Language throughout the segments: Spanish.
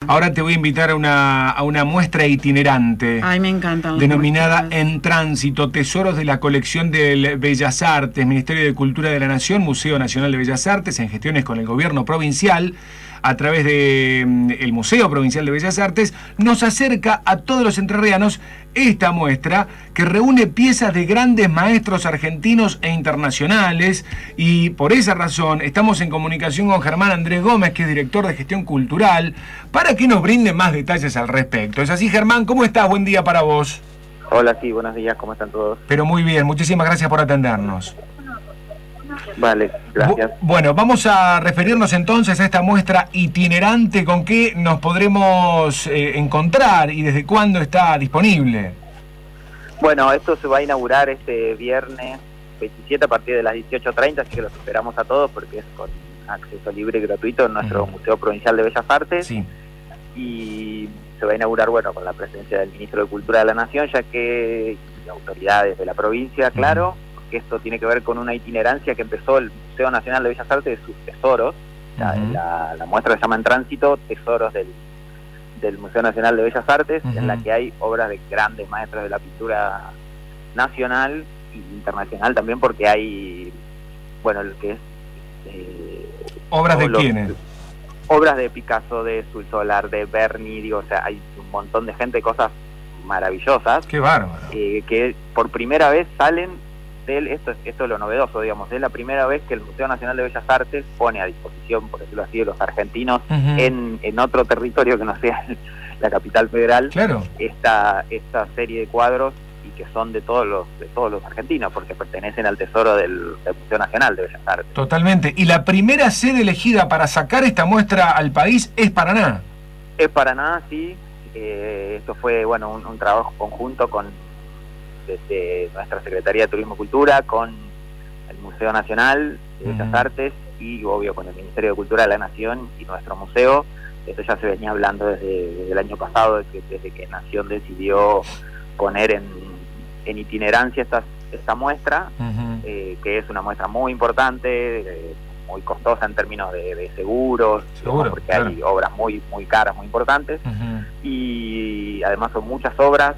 Ahora te voy a invitar a una muestra itinerante. Ay, me encantan. Denominada En Tránsito, tesoros de la colección de Bellas Artes, Ministerio de Cultura de la Nación, Museo Nacional de Bellas Artes, en gestiones con el gobierno provincial, a través del Museo Provincial de Bellas Artes, nos acerca a todos los entrerrianos esta muestra que reúne piezas de grandes maestros argentinos e internacionales, y por esa razón estamos en comunicación con Germán Andrés Gómez, que es director de Gestión Cultural, para que nos brinde más detalles al respecto. ¿Es así, Germán? ¿Cómo estás? Buen día para vos. Hola, sí, buenos días, ¿cómo están todos? Pero muy bien, muchísimas gracias por atendernos. Vale, gracias. Bueno, vamos a referirnos entonces a esta muestra itinerante. ¿Con qué nos podremos encontrar y desde cuándo está disponible? Bueno, esto se va a inaugurar este viernes 27 a partir de las 18:30, así que los esperamos a todos porque es con acceso libre y gratuito en nuestro Museo Provincial de Bellas Artes. Sí. Y se va a inaugurar, bueno, con la presencia del Ministro de Cultura de la Nación, ya que autoridades de la provincia, claro, que esto tiene que ver con una itinerancia que empezó el Museo Nacional de Bellas Artes de sus tesoros. La muestra se llama En Tránsito, tesoros del Museo Nacional de Bellas Artes, en la que hay obras de grandes maestros de la pintura nacional e internacional también, porque hay, bueno, lo que es... ¿Obras de quiénes? Obras de Picasso, de Sul Solar, de Berni, digo, o sea, hay un montón de gente, cosas maravillosas. ¡Qué bárbaro! Que por primera vez salen... Esto es lo novedoso, digamos, es la primera vez que el Museo Nacional de Bellas Artes pone a disposición, por decirlo así, de los argentinos en otro territorio que no sea la capital federal, claro, esta serie de cuadros, y que son de todos los argentinos, porque pertenecen al tesoro del Museo Nacional de Bellas Artes. Totalmente. Y la primera sede elegida para sacar esta muestra al país es Paraná. Es Paraná, sí. Esto fue, bueno, un trabajo conjunto desde nuestra Secretaría de Turismo y Cultura, con el Museo Nacional de Bellas Artes y, obvio, con el Ministerio de Cultura de la Nación y nuestro museo. Esto ya se venía hablando desde el año pasado, desde que Nación decidió poner en itinerancia esta muestra, que es una muestra muy importante, muy costosa en términos de seguros, porque claro, hay obras muy, muy caras, muy importantes, y además son muchas obras,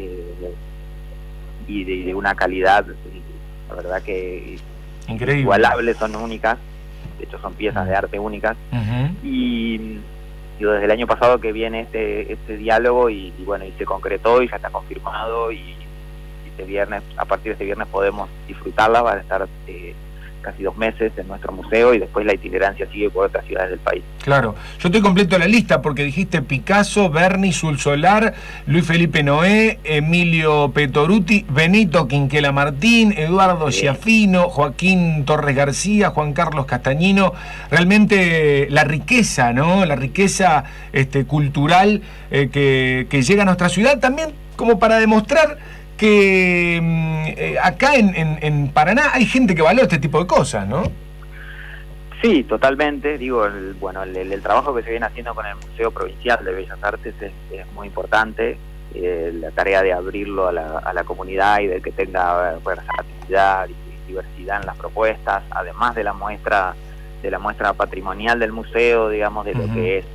y de una calidad, la verdad que increíble, inigualables, son únicas, de hecho son piezas de arte únicas, y desde el año pasado que viene este diálogo, y bueno, y se concretó y ya está confirmado, y este viernes, a partir de este viernes podemos disfrutarla, va a estar casi 2 meses en nuestro museo, y después la itinerancia sigue por otras ciudades del país. Claro, yo te completo la lista porque dijiste Picasso, Berni, Sul Solar, Luis Felipe Noé, Emilio Petoruti, Benito Quinquela Martín, Eduardo Schiaffino, Joaquín Torres García, Juan Carlos Castañino. Realmente la riqueza, ¿no? La riqueza cultural que llega a nuestra ciudad, también como para demostrar que acá en Paraná hay gente que valora este tipo de cosas, ¿no? Sí, totalmente. Digo, el trabajo que se viene haciendo con el Museo Provincial de Bellas Artes es muy importante. La tarea de abrirlo a la comunidad y de que tenga versatilidad y diversidad en las propuestas, además de la muestra patrimonial del museo, digamos, de lo que es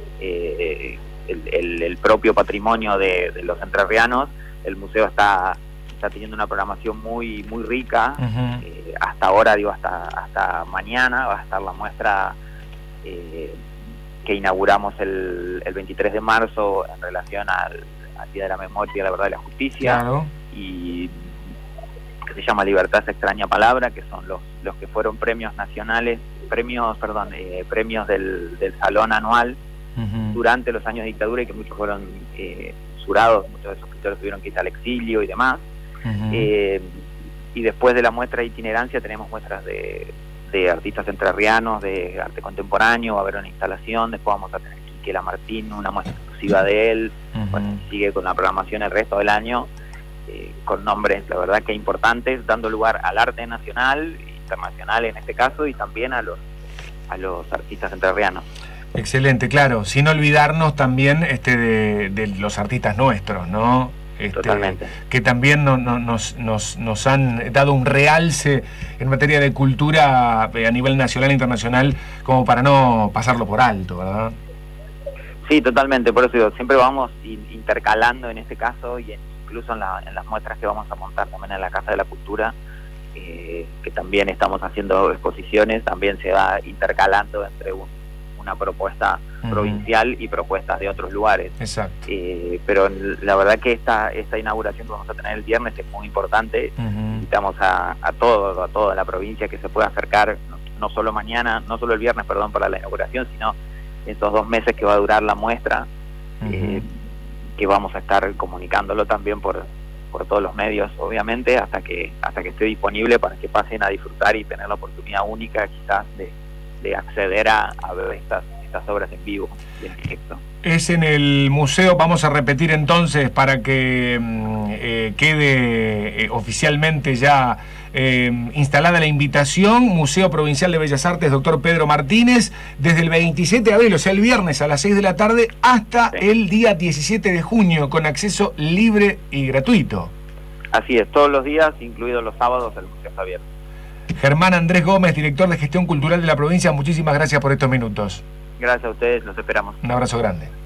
el propio patrimonio de los entrerrianos. El museo está teniendo una programación muy muy rica. Hasta ahora, hasta mañana va a estar la muestra que inauguramos el 23 de marzo en relación al Día de la Memoria, la Verdad y la Justicia, claro, y que se llama Libertad es extraña palabra, que son los que fueron premios nacionales, premios del Salón Anual durante los años de dictadura, y que muchos fueron censurados, muchos de esos escritores tuvieron que irse al exilio y demás. Y después de la muestra de itinerancia tenemos muestras de artistas entrerrianos, de arte contemporáneo, va a haber una instalación, después vamos a tener Quinquela Martín, una muestra exclusiva de él, bueno, sigue con la programación el resto del año, con nombres, la verdad que importantes, dando lugar al arte nacional, internacional en este caso, y también a los artistas entrerrianos. Excelente, claro, sin olvidarnos también de los artistas nuestros, ¿no? Totalmente. Que también nos han dado un realce en materia de cultura a nivel nacional e internacional, como para no pasarlo por alto, ¿verdad? Sí, totalmente, por eso digo, siempre vamos intercalando en este caso y incluso en las muestras que vamos a montar también en la Casa de la Cultura, que también estamos haciendo exposiciones, también se va intercalando entre una propuesta provincial y propuestas de otros lugares. Exacto. Pero la verdad que esta inauguración que vamos a tener el viernes es muy importante. Invitamos a toda la provincia que se pueda acercar, no solo mañana, no solo el viernes, perdón, para la inauguración, sino estos 2 meses que va a durar la muestra, que vamos a estar comunicándolo también por todos los medios, obviamente, hasta que esté disponible para que pasen a disfrutar y tener la oportunidad única quizás de acceder a ver estas obras en vivo y en directo. Es en el museo, vamos a repetir entonces para que quede oficialmente ya instalada la invitación: Museo Provincial de Bellas Artes Dr. Pedro Martínez, desde el 27 de abril, o sea el viernes a las 6 de la tarde, hasta el día 17 de junio, con acceso libre y gratuito. Así es, todos los días, incluidos los sábados, el museo está abierto. Germán Andrés Gómez, director de Gestión Cultural de la provincia, muchísimas gracias por estos minutos. Gracias a ustedes, los esperamos. Un abrazo grande.